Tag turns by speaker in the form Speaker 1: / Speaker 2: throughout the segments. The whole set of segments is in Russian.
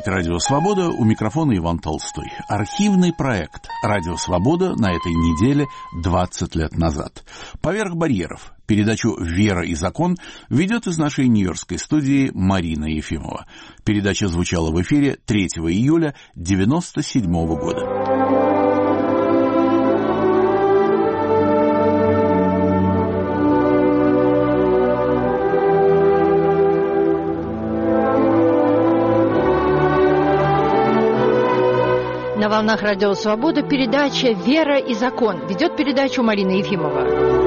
Speaker 1: Это «Радио Свобода», у микрофона Иван Толстой. Архивный проект «Радио Свобода» на этой неделе 20 лет назад. «Поверх барьеров». Передачу «Вера и закон» ведет из нашей нью-йоркской студии Марина Ефимова. Передача звучала в эфире 3 июля 1997 года.
Speaker 2: На волнах «Радио Свобода» передача «Вера и закон». Ведет передачу Марина Ефимова.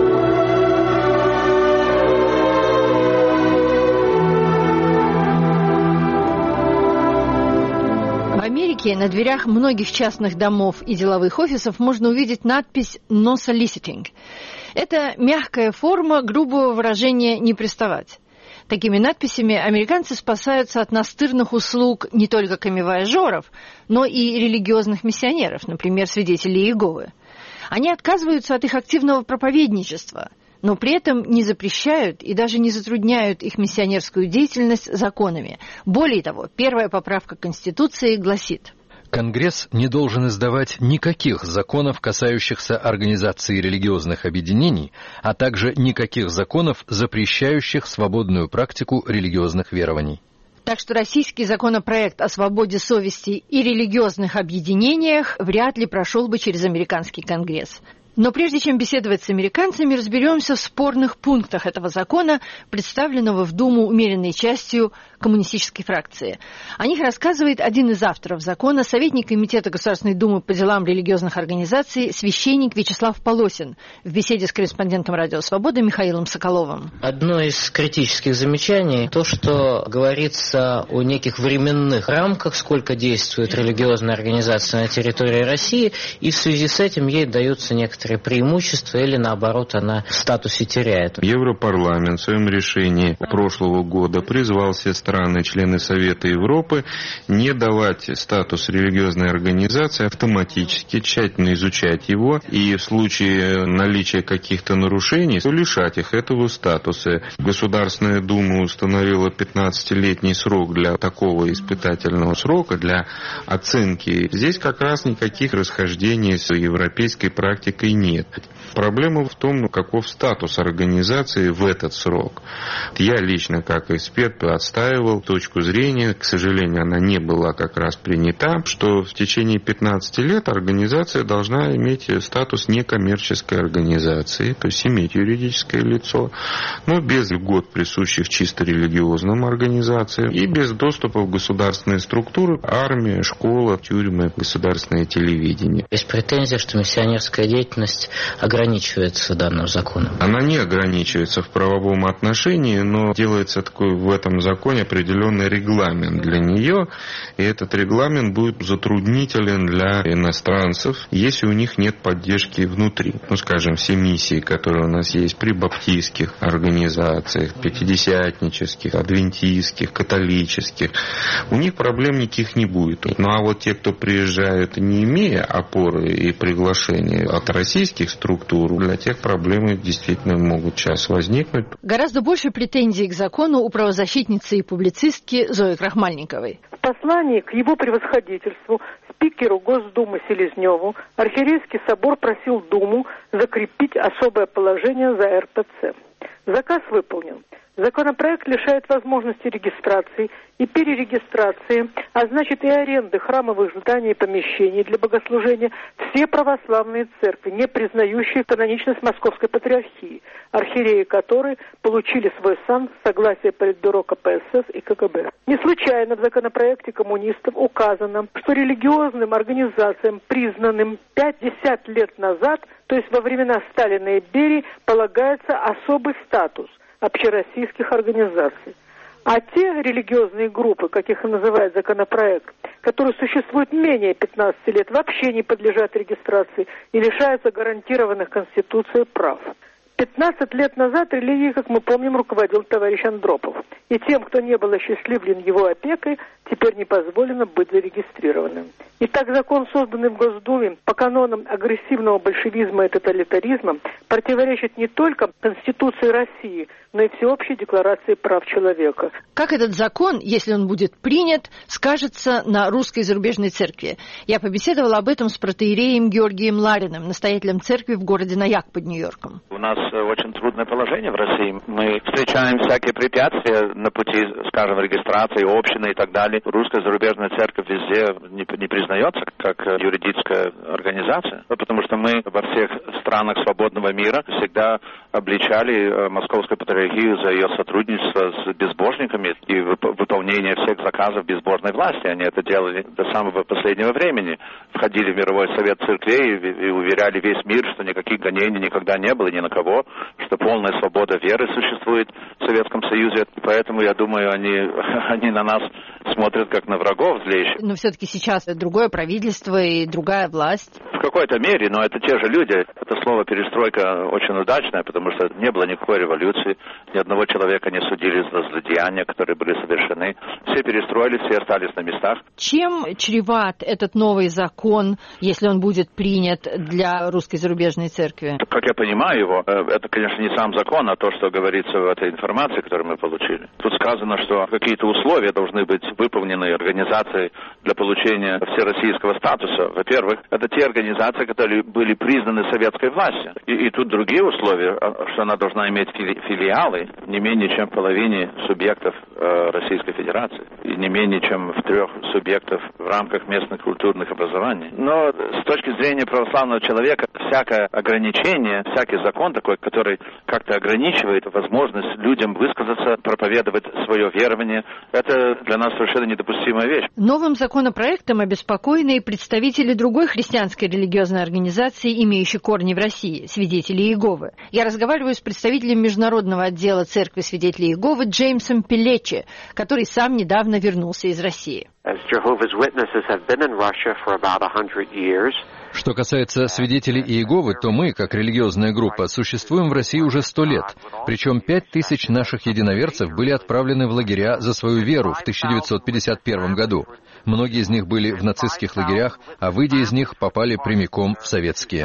Speaker 2: В Америке на дверях многих частных домов и деловых офисов можно увидеть надпись «No soliciting». Это мягкая форма грубого выражения «не приставать». Такими надписями американцы спасаются от настырных услуг не только камевояжеров, но и религиозных миссионеров, например, свидетелей Иеговы. Они отказываются от их активного проповедничества, но при этом не запрещают и даже не затрудняют их миссионерскую деятельность законами. Более того, первая поправка Конституции гласит:
Speaker 3: Конгресс не должен издавать никаких законов, касающихся организации религиозных объединений, а также никаких законов, запрещающих свободную практику религиозных верований.
Speaker 2: Так что российский законопроект о свободе совести и религиозных объединениях вряд ли прошел бы через американский Конгресс. Но прежде чем беседовать с американцами, разберемся в спорных пунктах этого закона, представленного в Думу умеренной частью коммунистической фракции. О них рассказывает один из авторов закона, советник Комитета Государственной Думы по делам религиозных организаций, священник Вячеслав Полосин, в беседе с корреспондентом «Радио Свобода» Михаилом Соколовым.
Speaker 4: Одно из критических замечаний – то, что говорится о неких временных рамках, сколько действует религиозная организация на территории России, и в связи с этим ей даются некоторые преимущества или, наоборот, она в статусе теряет.
Speaker 5: Европарламент в своем решении прошлого года призвал все страны, члены Совета Европы, не давать статус религиозной организации автоматически, тщательно изучать его и в случае наличия каких-то нарушений лишать их этого статуса. Государственная Дума установила 15-летний срок для такого испытательного срока, для оценки. Здесь как раз никаких расхождений с европейской практикой нет. Проблема в том, каков статус организации в этот срок. Я лично, как эксперт, отстаивал точку зрения, к сожалению, она не была как раз принята, что в течение 15 лет организация должна иметь статус некоммерческой организации, то есть иметь юридическое лицо, но без льгот, присущих чисто религиозным организациям, и без доступа в государственные структуры, армия, школа, тюрьмы, государственное телевидение.
Speaker 4: Есть претензия, что миссионерская деятельность ограничивается данным законом?
Speaker 5: Она не ограничивается в правовом отношении, но делается такой в этом законе определенный регламент для нее, и этот регламент будет затруднителен для иностранцев, если у них нет поддержки внутри. Скажем, все миссии, которые у нас есть при баптистских организациях, пятидесятнических, адвентистских, католических, у них проблем никаких не будет. А вот те, кто приезжают, не имея опоры и приглашения от российских структур, для тех проблемы действительно могут сейчас возникнуть.
Speaker 2: Гораздо больше претензий к закону у правозащитницы и публицистки Зои Крахмальниковой.
Speaker 6: В послании к его превосходительству, спикеру Госдумы Селезневу, Архиерейский собор просил Думу закрепить особое положение за РПЦ. Заказ выполнен. Законопроект лишает возможности регистрации и перерегистрации, а значит и аренды храмовых зданий и помещений для богослужения все православные церкви, не признающие каноничность Московской Патриархии, архиереи которой получили свой сан с согласия Политбюро КПСС и КГБ. Не случайно в законопроекте коммунистов указано, что религиозным организациям, признанным 50 лет назад, то есть во времена Сталина и Берии, полагается особый статус общероссийских организаций. А те религиозные группы, как их и называет законопроект, которые существуют менее 15 лет, вообще не подлежат регистрации и лишаются гарантированных Конституцией прав. 15 лет назад религией, как мы помним, руководил товарищ Андропов. И тем, кто не был осчастливлен его опекой, теперь не позволено быть зарегистрированным. Итак, закон, созданный в Госдуме по канонам агрессивного большевизма и тоталитаризма, противоречит не только Конституции России, но и Всеобщей декларации прав человека.
Speaker 2: Как этот закон, если он будет принят, скажется на русской зарубежной церкви? Я побеседовала об этом с протоиереем Георгием Лариным, настоятелем церкви в городе Наяк под Нью-Йорком.
Speaker 7: У нас очень трудное положение в России. Мы встречаем всякие препятствия на пути, скажем, регистрации общины и так далее. Русская зарубежная церковь везде не признается как юридическая организация, потому что мы во всех странах свободного мира всегда обличали Московскую патриархию за ее сотрудничество с безбожниками и выполнение всех заказов безбожной власти. Они это делали до самого последнего времени. Входили в Мировой совет церквей и уверяли весь мир, что никаких гонений никогда не было ни на кого, что полная свобода веры существует в Советском Союзе. Поэтому, я думаю, они на нас смотрят как на врагов злейших.
Speaker 2: Но все-таки сейчас другое правительство и другая власть.
Speaker 7: В какой-то мере, но это те же люди. Это слово «перестройка» очень удачное, потому что не было никакой революции, ни одного человека не судили за злодеяния, которые были совершены. Все перестроились, все остались на местах.
Speaker 2: Чем чреват этот новый закон, если он будет принят для русской зарубежной церкви?
Speaker 7: Как я понимаю его, это, конечно, не сам закон, а то, что говорится в этой информации, которую мы получили. Тут сказано, что какие-то условия должны быть выполнены организацией для получения всероссийского статуса. Во-первых, это те организации, которые были признаны советской властью. И тут другие условия, что она должна иметь филиалы не менее чем в половине субъектов Российской Федерации и не менее чем в 3 субъектов в рамках местных культурных образований. Но с точки зрения православного человека всякое ограничение, всякий закон такой, который как-то ограничивает возможность людям высказаться, проповедовать свое верование, это для нас совершенно недопустимая вещь.
Speaker 2: Новым законопроектом обеспокоены и представители другой христианской религиозной организации, имеющей корни в России, Свидетели Иеговы. Я разговариваю с представителем международного отдела Церкви Свидетелей Иеговы Джеймсом Пеллечи, который сам недавно вернулся из России.
Speaker 3: Что касается свидетелей Иеговы, то мы, как религиозная группа, существуем в России уже 100 лет. Причем 5000 наших единоверцев были отправлены в лагеря за свою веру в 1951 году. Многие из них были в нацистских лагерях, а выйдя из них, попали прямиком в советские.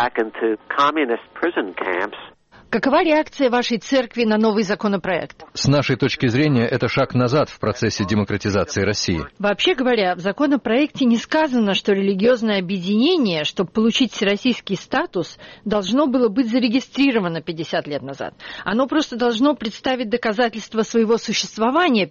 Speaker 2: Какова реакция вашей церкви на новый законопроект?
Speaker 3: С нашей точки зрения, это шаг назад в процессе демократизации России.
Speaker 2: Вообще говоря, в законопроекте не сказано, что религиозное объединение, чтобы получить всероссийский статус, должно было быть зарегистрировано 50 лет назад. Оно просто должно представить доказательства своего существования.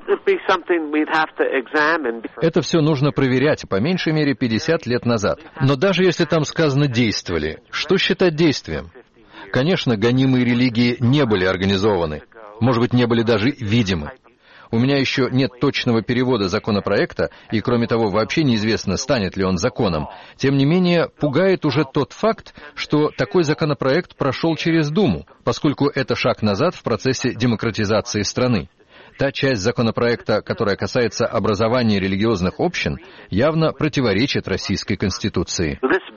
Speaker 3: Это все нужно проверять, по меньшей мере 50 лет назад. Но даже если там сказано «действовали», что считать действием? Конечно, гонимые религии не были организованы, может быть, не были даже видимы. У меня еще нет точного перевода законопроекта, и, кроме того, вообще неизвестно, станет ли он законом. Тем не менее, пугает уже тот факт, что такой законопроект прошел через Думу, поскольку это шаг назад в процессе демократизации страны. Та часть законопроекта, которая касается образования религиозных общин, явно противоречит Российской Конституции.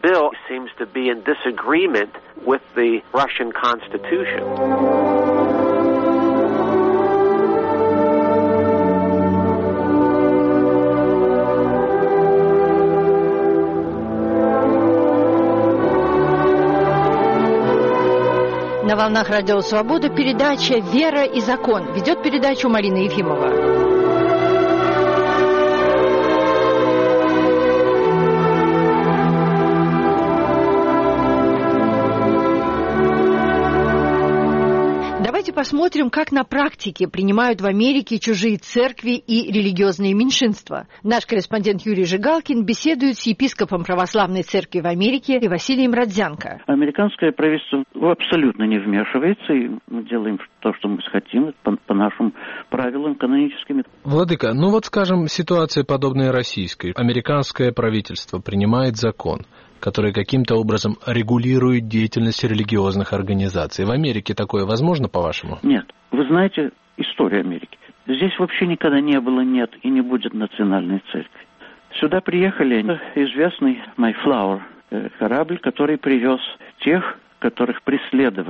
Speaker 2: На волнах Радио Свобода передача «Вера и закон». Ведет передачу Марина Ефимова. Давайте посмотрим, как на практике принимают в Америке чужие церкви и религиозные меньшинства. Наш корреспондент Юрий Жигалкин беседует с епископом Православной Церкви в Америке Василием Родзянко.
Speaker 8: Американское правительство абсолютно не вмешивается, и мы делаем то, что мы хотим, по нашим правилам каноническим.
Speaker 9: Владыка, скажем, ситуация подобная российской. Американское правительство принимает закон, который каким-то образом регулирует деятельность религиозных организаций. В Америке такое возможно, по-вашему?
Speaker 8: Нет. Вы знаете историю Америки. Здесь вообще никогда не было, нет и не будет национальной церкви. Сюда приехали известный Mayflower корабль, который привез тех, которых преследовали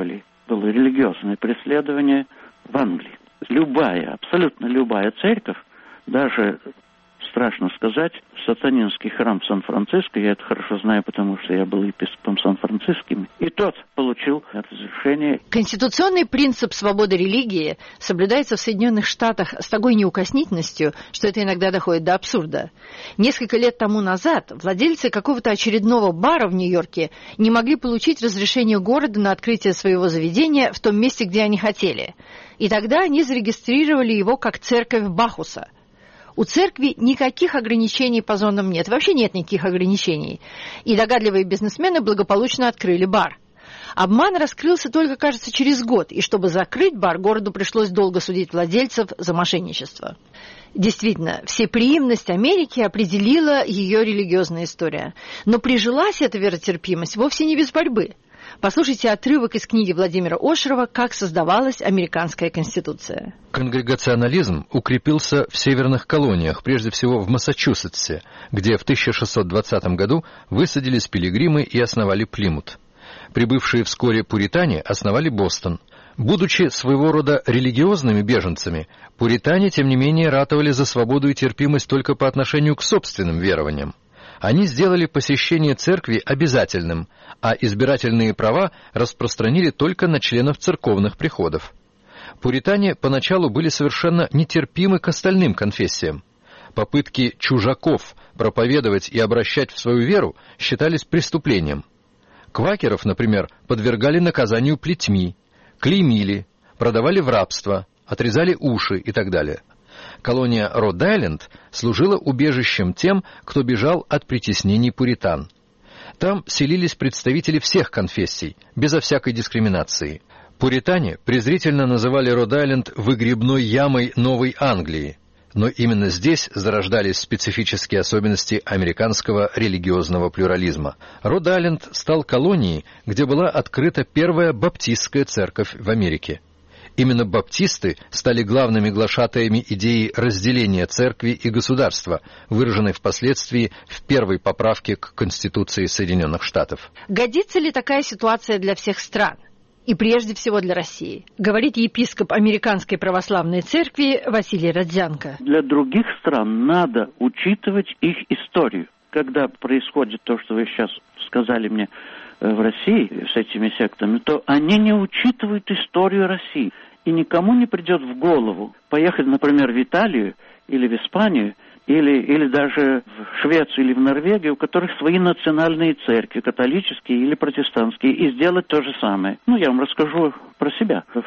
Speaker 8: было религиозное преследование в Англии. Любая, абсолютно любая церковь, даже, страшно сказать, сатанинский храм Сан-Франциско, я это хорошо знаю, потому что я был епископом Сан-Франциским, и тот получил разрешение.
Speaker 2: Конституционный принцип свободы религии соблюдается в Соединенных Штатах с такой неукоснительностью, что это иногда доходит до абсурда. Несколько лет тому назад владельцы какого-то очередного бара в Нью-Йорке не могли получить разрешение города на открытие своего заведения в том месте, где они хотели. И тогда они зарегистрировали его как церковь Бахуса. У церкви никаких ограничений по зонам нет, вообще нет никаких ограничений. И догадливые бизнесмены благополучно открыли бар. Обман раскрылся только, кажется, через год, и чтобы закрыть бар, городу пришлось долго судить владельцев за мошенничество. Действительно, всеприимность Америки определила ее религиозная история. Но прижилась эта веротерпимость вовсе не без борьбы. Послушайте отрывок из книги Владимира Ошерова «Как создавалась американская конституция».
Speaker 3: Конгрегационализм укрепился в северных колониях, прежде всего в Массачусетсе, где в 1620 году высадились пилигримы и основали Плимут. Прибывшие вскоре пуритане основали Бостон. Будучи своего рода религиозными беженцами, пуритане, тем не менее, ратовали за свободу и терпимость только по отношению к собственным верованиям. Они сделали посещение церкви обязательным, а избирательные права распространили только на членов церковных приходов. Пуритане поначалу были совершенно нетерпимы к остальным конфессиям. Попытки чужаков проповедовать и обращать в свою веру считались преступлением. Квакеров, например, подвергали наказанию плетьми, клеймили, продавали в рабство, отрезали уши и так далее. Колония Род-Айленд служила убежищем тем, кто бежал от притеснений пуритан. Там селились представители всех конфессий, безо всякой дискриминации. Пуритане презрительно называли Род-Айленд выгребной ямой Новой Англии, но именно здесь зарождались специфические особенности американского религиозного плюрализма. Род-Айленд стал колонией, где была открыта первая баптистская церковь в Америке. Именно баптисты стали главными глашатаями идеи разделения церкви и государства, выраженной впоследствии в первой поправке к Конституции Соединенных Штатов.
Speaker 2: Годится ли такая ситуация для всех стран? И прежде всего для России, говорит епископ Американской православной церкви Василий Родзянко.
Speaker 8: Для других стран надо учитывать их историю. Когда происходит то, что вы сейчас сказали мне в России с этими сектами, то они не учитывают историю России. И никому не придет в голову поехать, например, в Италию или в Испанию, или даже в Швецию или в Норвегию, у которых свои национальные церкви, католические или протестантские, и сделать то же самое. Я вам расскажу про себя. В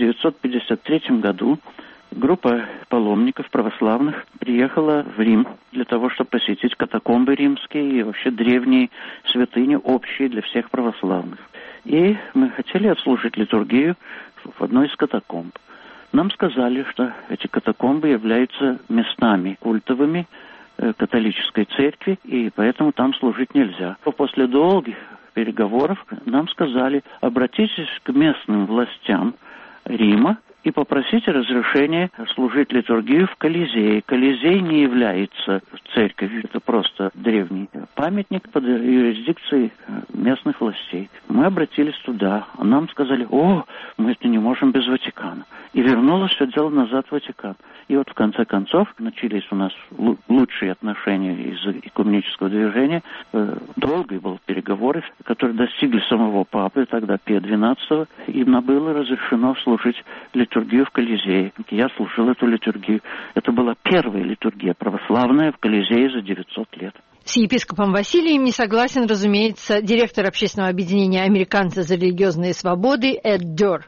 Speaker 8: 1953 году группа паломников православных приехала в Рим для того, чтобы посетить катакомбы римские и вообще древние святыни, общие для всех православных. И мы хотели отслужить литургию в одной из катакомб. Нам сказали, что эти катакомбы являются местами культовыми католической церкви, и поэтому там служить нельзя. После долгих переговоров нам сказали: обратитесь к местным властям Рима и попросите разрешения служить литургию в Колизее. Колизей не является церковью, это просто древний памятник под юрисдикцией местных властей. Мы обратились туда, а нам сказали: мы это не можем без Ватикана. И вернулось все дело назад в Ватикан. И в конце концов начались у нас лучшие отношения из экуменического движения. Долгие были переговоры, которые достигли самого Папы, тогда Пия XII. Им было разрешено служить литургию в Колизее. Я служил эту литургию. Это была первая литургия православная в Колизее за 900 лет.
Speaker 2: С епископом Василием не согласен, разумеется, директор общественного объединения «Американцы за религиозные свободы» Эд Дёр.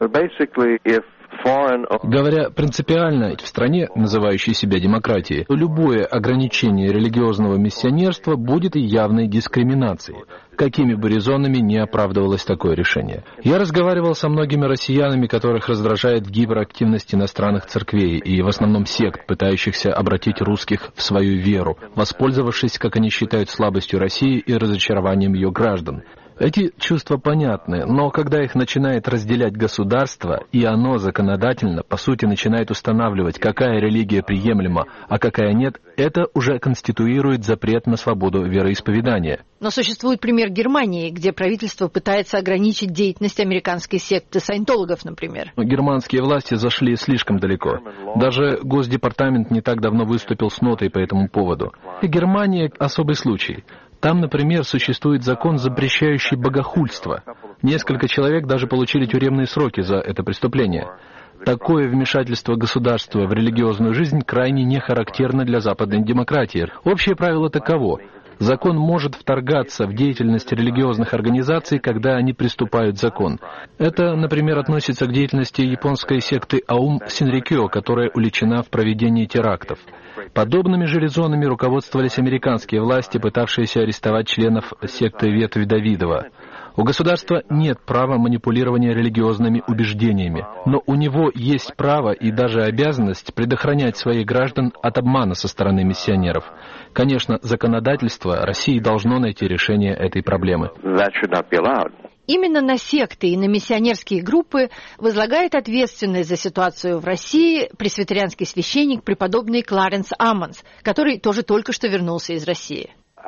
Speaker 9: Говоря принципиально, в стране, называющей себя демократией, любое ограничение религиозного миссионерства будет явной дискриминацией, какими бы резонами ни оправдывалось такое решение. Я разговаривал со многими россиянами, которых раздражает гиперактивность иностранных церквей и в основном сект, пытающихся обратить русских в свою веру, воспользовавшись, как они считают, слабостью России и разочарованием ее граждан. Эти чувства понятны, но когда их начинает разделять государство, и оно законодательно, по сути, начинает устанавливать, какая религия приемлема, а какая нет, это уже конституирует запрет на свободу вероисповедания.
Speaker 2: Но существует пример Германии, где правительство пытается ограничить деятельность американской секты саентологов, например.
Speaker 9: Германские власти зашли слишком далеко. Даже Госдепартамент не так давно выступил с нотой по этому поводу. И Германия — особый случай. Там, например, существует закон, запрещающий богохульство. Несколько человек даже получили тюремные сроки за это преступление. Такое вмешательство государства в религиозную жизнь крайне не характерно для западной демократии. Общее правило таково. Закон может вторгаться в деятельность религиозных организаций, когда они приступают закон. Это, например, относится к деятельности японской секты Аум Синрикё, которая уличена в проведении терактов. Подобными же резонами руководствовались американские власти, пытавшиеся арестовать членов секты Ветви Давидова. У государства нет права манипулирования религиозными убеждениями, но у него есть право и даже обязанность предохранять своих граждан от обмана со стороны миссионеров. Конечно, законодательство России должно найти решение этой проблемы.
Speaker 2: Именно на секты и на миссионерские группы возлагает ответственность за ситуацию в России пресвитерианский священник преподобный Кларенс Аммонс, который тоже только что вернулся из России.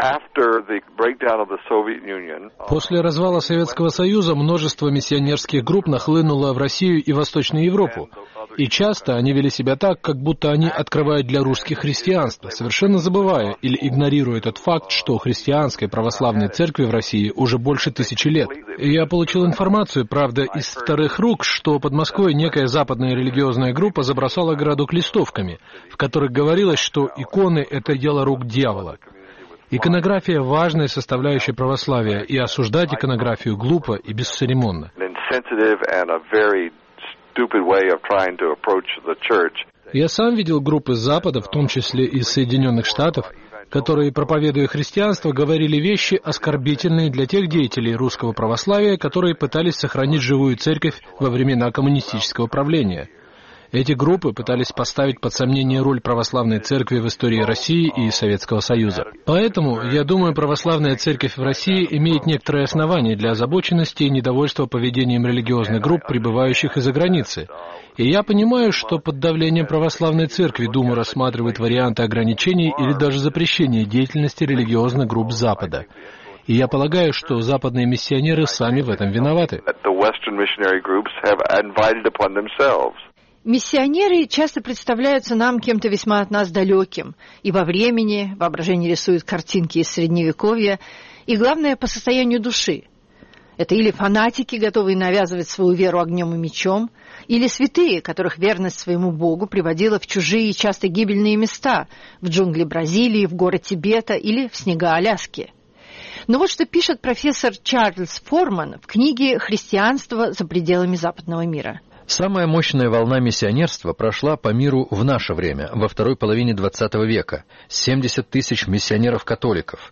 Speaker 9: После развала Советского Союза множество миссионерских групп нахлынуло в Россию и Восточную Европу. И часто они вели себя так, как будто они открывают для русских христианство, совершенно забывая или игнорируя тот факт, что христианской православной церкви в России уже больше 1000 лет. И я получил информацию, правда, из вторых рук, что под Москвой некая западная религиозная группа забросала городок листовками, в которых говорилось, что иконы — это дело рук дьявола. Иконография — важная составляющая православия, и осуждать иконографию глупо и бесцеремонно. Я сам видел группы с Запада, в том числе из Соединенных Штатов, которые, проповедуя христианство, говорили вещи, оскорбительные для тех деятелей русского православия, которые пытались сохранить живую церковь во времена коммунистического правления. Эти группы пытались поставить под сомнение роль православной церкви в истории России и Советского Союза. Поэтому, я думаю, православная церковь в России имеет некоторые основания для озабоченности и недовольства поведением религиозных групп, прибывающих из-за границы. И я понимаю, что под давлением православной церкви Дума рассматривает варианты ограничений или даже запрещения деятельности религиозных групп Запада. И я полагаю, что западные миссионеры сами в этом виноваты.
Speaker 2: Миссионеры часто представляются нам кем-то весьма от нас далеким. И во времени, воображение рисует картинки из Средневековья, и, главное, по состоянию души. Это или фанатики, готовые навязывать свою веру огнем и мечом, или святые, которых верность своему Богу приводила в чужие и часто гибельные места, в джунгли Бразилии, в горы Тибета или в снега Аляски. Но вот что пишет профессор Чарльз Форман в книге «Христианство за пределами западного мира».
Speaker 3: Самая мощная волна миссионерства прошла по миру в наше время, во второй половине XX века. 70 тысяч миссионеров-католиков,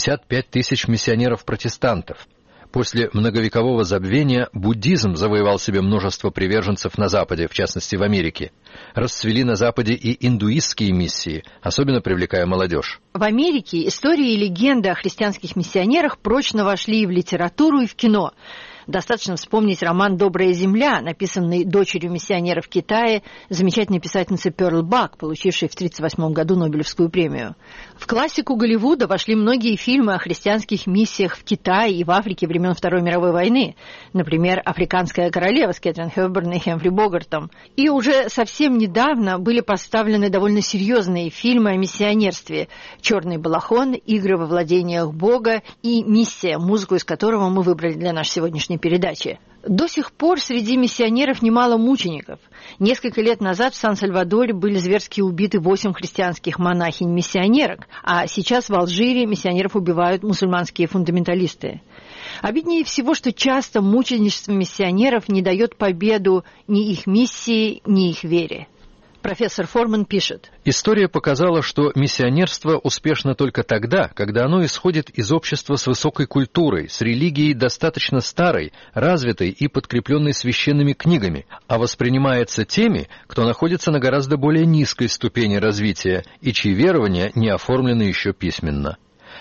Speaker 3: 55 тысяч миссионеров-протестантов. После многовекового забвения буддизм завоевал себе множество приверженцев на Западе, в частности в Америке. Расцвели на Западе и индуистские миссии, особенно привлекая молодежь.
Speaker 2: В Америке истории и легенды о христианских миссионерах прочно вошли и в литературу, и в кино. Достаточно вспомнить роман «Добрая земля», написанный дочерью миссионера в Китае, замечательной писательницы Перл Бак, получившей в 1938 году Нобелевскую премию. В классику Голливуда вошли многие фильмы о христианских миссиях в Китае и в Африке времен Второй мировой войны. Например, «Африканская королева» с Кэтрин Хепберн и Хэмфри Богартом. И уже совсем недавно были поставлены довольно серьезные фильмы о миссионерстве «Черный балахон», «Игры во владениях Бога» и «Миссия», музыку из которого мы выбрали для нашей сегодняшней передачи. До сих пор среди миссионеров немало мучеников. Несколько лет назад в Сан-Сальвадоре были зверски убиты 8 христианских монахинь-миссионерок, а сейчас в Алжире миссионеров убивают мусульманские фундаменталисты. Обиднее всего, что часто мученичество миссионеров не дает победу ни их миссии, ни их вере. Профессор Форман пишет:
Speaker 3: История показала, что миссионерство успешно только тогда, когда оно исходит из общества с высокой культурой, с религией достаточно старой, развитой и подкрепленной священными книгами, а воспринимается теми, кто находится на гораздо более низкой ступени развития и чьи верования не оформлены еще письменно.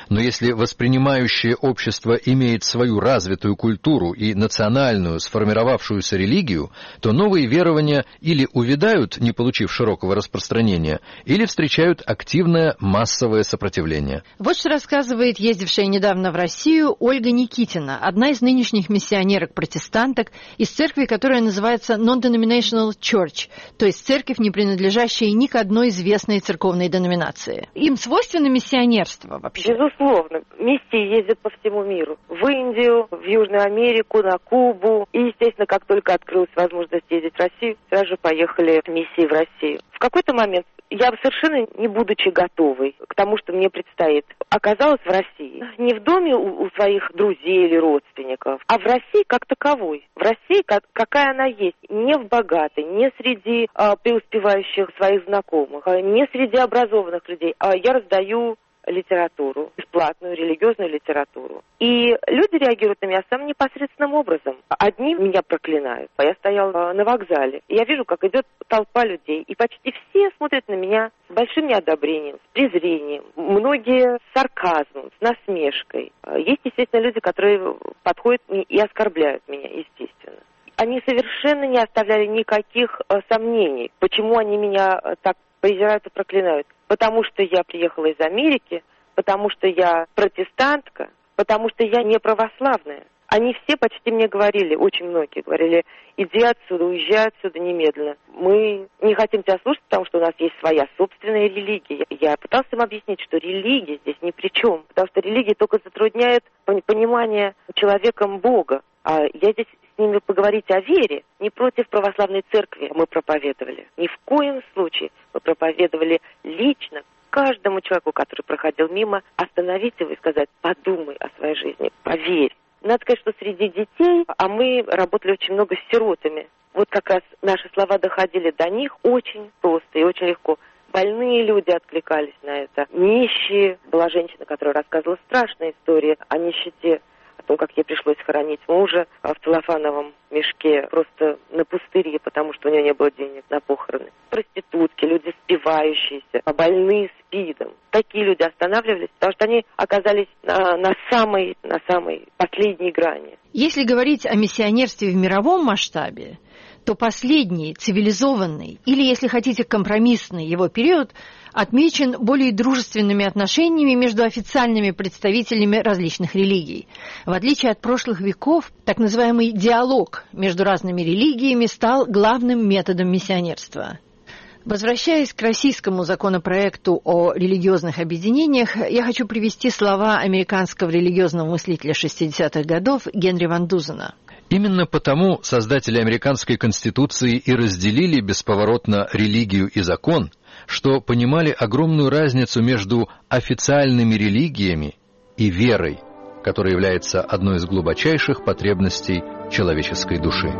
Speaker 3: Но если воспринимающее общество имеет свою развитую культуру и национальную сформировавшуюся религию, то новые верования или увядают, не получив широкого распространения, или встречают активное массовое сопротивление.
Speaker 2: Вот что рассказывает ездившая недавно в Россию Ольга Никитина, одна из нынешних миссионерок-протестанток из церкви, которая называется Non-Denominational Church, то есть церковь, не принадлежащая ни к одной известной церковной деноминации. Им свойственно миссионерство вообще?
Speaker 10: Безусловно. Миссии ездят по всему миру. В Индию, в Южную Америку, на Кубу. И, естественно, как только открылась возможность ездить в Россию, сразу же поехали миссии в Россию. В какой-то момент я совершенно не будучи готовой к тому, что мне предстоит, оказалась в России. Не в доме у своих друзей или родственников, а в России как таковой. В России, какая она есть. Не в богатой, не среди преуспевающих своих знакомых, не среди образованных людей. Я раздаю литературу, бесплатную религиозную литературу. И люди реагируют на меня самым непосредственным образом. Одни меня проклинают. Я стояла на вокзале, и я вижу, как идет толпа людей, и почти все смотрят на меня с большим неодобрением, с презрением, многие с сарказмом, с насмешкой. Есть, естественно, люди, которые подходят и оскорбляют меня, естественно. Они совершенно не оставляли никаких сомнений, почему они меня так презирают и проклинают. Потому что я приехала из Америки, потому что я протестантка, потому что я не православная. Они все почти мне говорили, очень многие говорили: иди отсюда, уезжай отсюда немедленно. Мы не хотим тебя слушать, потому что у нас есть своя собственная религия. Я пыталась им объяснить, что религия здесь ни при чем, потому что религия только затрудняет понимание человеком Бога. А я здесь с ними поговорить о вере, не против православной церкви мы проповедовали. Ни в коем случае. Мы проповедовали лично каждому человеку, который проходил мимо, остановить его и сказать: подумай о своей жизни, поверь. Надо сказать, что среди детей, а мы работали очень много с сиротами, вот как раз наши слова доходили до них очень просто и очень легко. Больные люди откликались на это. Нищие. Была женщина, которая рассказывала страшные истории о нищете, о том, как ей пришлось хоронить мужа в целлофановом мешке просто на пустыре, потому что у нее не было денег на похороны. Проститутки, люди спивающиеся, больные СПИДом. Такие люди останавливались, потому что они оказались на самой последней грани.
Speaker 2: Если говорить о миссионерстве в мировом масштабе, то последний, цивилизованный, или, если хотите, компромиссный его период отмечен более дружественными отношениями между официальными представителями различных религий. В отличие от прошлых веков, так называемый диалог между разными религиями стал главным методом миссионерства. Возвращаясь к российскому законопроекту о религиозных объединениях, я хочу привести слова американского религиозного мыслителя 60-х годов Генри Ван Дузена.
Speaker 3: Именно потому создатели американской конституции и разделили бесповоротно религию и закон, что понимали огромную разницу между официальными религиями и верой, которая является одной из глубочайших потребностей человеческой души.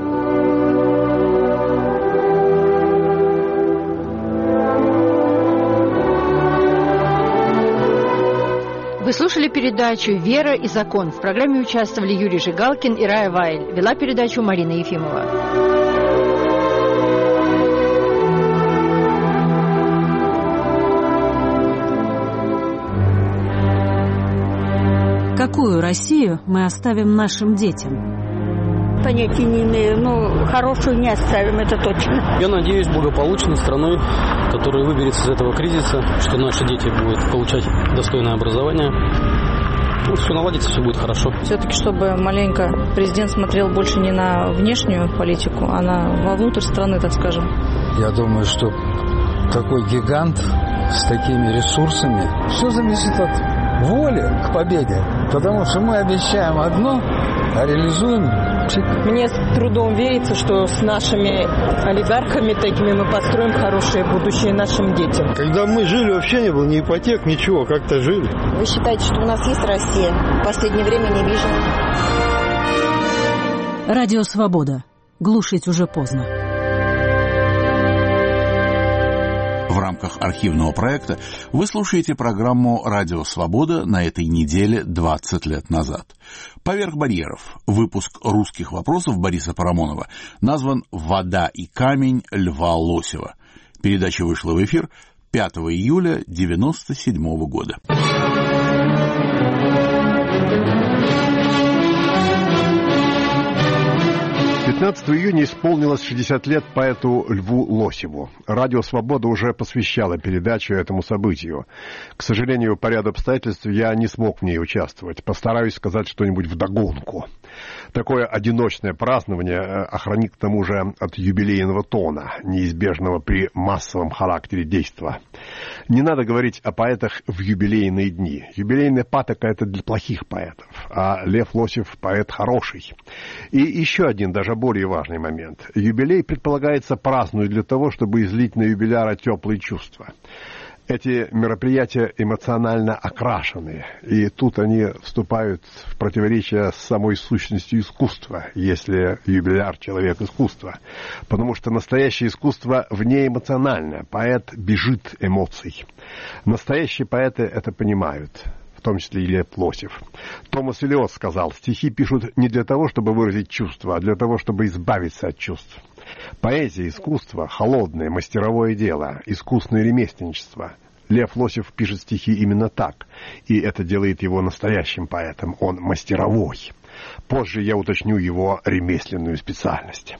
Speaker 2: Вы слушали передачу «Вера и закон». В программе участвовали Юрий Жигалкин и Рая Вайль. Вела передачу Марина Ефимова.
Speaker 11: Какую Россию мы оставим нашим детям?
Speaker 12: Понятия не имею, но хорошую не оставим, это точно.
Speaker 13: Я надеюсь благополучной страной, которая выберется из этого кризиса, что наши дети будут получать достойное образование. Все наладится, все будет хорошо.
Speaker 14: Все-таки, чтобы маленько президент смотрел больше не на внешнюю политику, а вовнутрь страны, так скажем.
Speaker 15: Я думаю, что такой гигант с такими ресурсами, все зависит от воли к победе. Потому что мы обещаем одно, а реализуем.
Speaker 16: Мне с трудом верится, что с нашими олигархами такими мы построим хорошее будущее нашим детям.
Speaker 17: Когда мы жили, вообще не было ни ипотек, ничего, как-то жили.
Speaker 18: Вы считаете, что у нас есть Россия? В последнее время не вижу.
Speaker 11: Радио «Свобода». Глушить уже поздно.
Speaker 1: В рамках архивного проекта вы слушаете программу «Радио Свобода» на этой неделе 20 лет назад. «Поверх барьеров» — выпуск «Русских вопросов» Бориса Парамонова назван «Вода и камень» Льва Лосева. Передача вышла в эфир 5 июля 1997 года.
Speaker 19: 19 июня исполнилось 60 лет поэту Льву Лосеву. Радио «Свобода» уже посвящало передачу этому событию. К сожалению, по ряду обстоятельств я не смог в ней участвовать. Постараюсь сказать что-нибудь вдогонку. Такое одиночное празднование охранит к тому же от юбилейного тона, неизбежного при массовом характере действа. Не надо говорить о поэтах в юбилейные дни. Юбилейная патока — это для плохих поэтов, а Лев Лосев — поэт хороший. И еще один, даже более важный момент. Юбилей, предполагается, празднуют для того, чтобы излить на юбиляра теплые чувства. Эти мероприятия эмоционально окрашены, и тут они вступают в противоречие с самой сущностью искусства, если юбиляр — человек искусства. Потому что настоящее искусство внеэмоционально, поэт бежит эмоций. Настоящие поэты это понимают, в том числе и Лев Лосев. Томас Элиот сказал: стихи пишут не для того, чтобы выразить чувства, а для того, чтобы избавиться от чувств. Поэзия, искусство, холодное, мастеровое дело, искусное ремесленничество. Лев Лосев пишет стихи именно так, и это делает его настоящим поэтом. Он мастеровой. Позже я уточню его ремесленную специальность.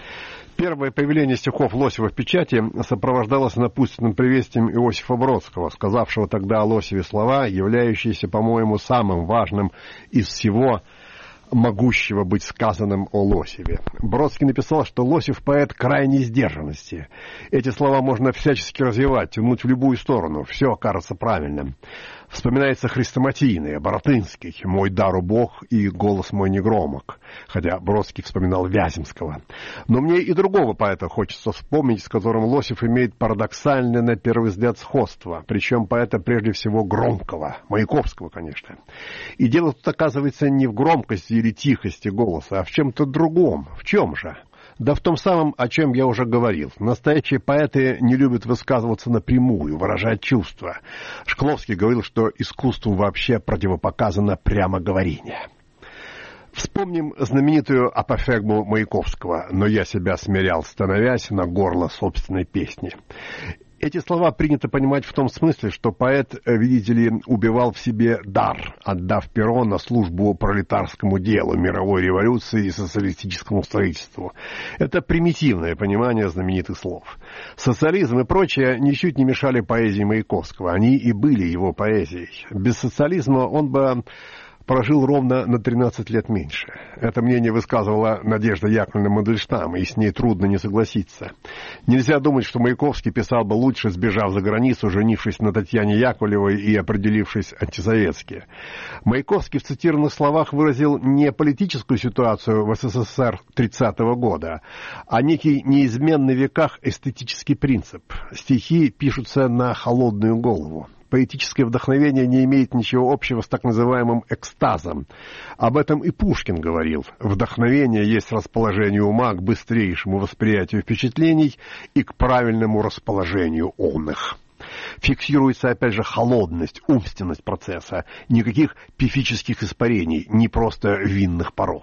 Speaker 19: Первое появление стихов Лосева в печати сопровождалось напутственным приветствием Иосифа Бродского, сказавшего тогда о Лосеве слова, являющиеся, по-моему, самым важным из всего могущего быть сказанным о Лосеве. Бродский написал, что Лосев поэт крайней сдержанности. Эти слова можно всячески развивать, тянуть в любую сторону. Все окажется правильным. Вспоминается хрестоматийное, Боротынский, «Мой дару Бог» и «Голос мой не громок», хотя Бродский вспоминал Вяземского. Но мне и другого поэта хочется вспомнить, с которым Лосев имеет парадоксальное на первый взгляд сходство, причем поэта прежде всего громкого, Маяковского, конечно. И дело тут оказывается не в громкости или тихости голоса, а в чем-то другом. В чем же? Да в том самом, о чем я уже говорил. Настоящие поэты не любят высказываться напрямую, выражать чувства. Шкловский говорил, что искусству вообще противопоказано прямоговорение. Вспомним знаменитую апофегму Маяковского «Но я себя смирял, становясь на горло собственной песни». Эти слова принято понимать в том смысле, что поэт, видите ли, убивал в себе дар, отдав перо на службу пролетарскому делу, мировой революции и социалистическому строительству. Это примитивное понимание знаменитых слов. Социализм и прочее ничуть не мешали поэзии Маяковского, они и были его поэзией. Без социализма он бы прожил ровно на 13 лет меньше. Это мнение высказывала Надежда Яковлевна Мандельштам, и с ней трудно не согласиться. Нельзя думать, что Маяковский писал бы лучше, сбежав за границу, женившись на Татьяне Яковлевой и определившись антисоветски. Маяковский в цитированных словах выразил не политическую ситуацию в СССР 30-го года, а некий неизменный в веках эстетический принцип. Стихи пишутся на холодную голову. Поэтическое вдохновение не имеет ничего общего с так называемым экстазом. Об этом и Пушкин говорил. Вдохновение есть расположение ума к быстрейшему восприятию впечатлений и к правильному расположению оных. Фиксируется, опять же, холодность, умственность процесса. Никаких пифических испарений, не просто винных паров.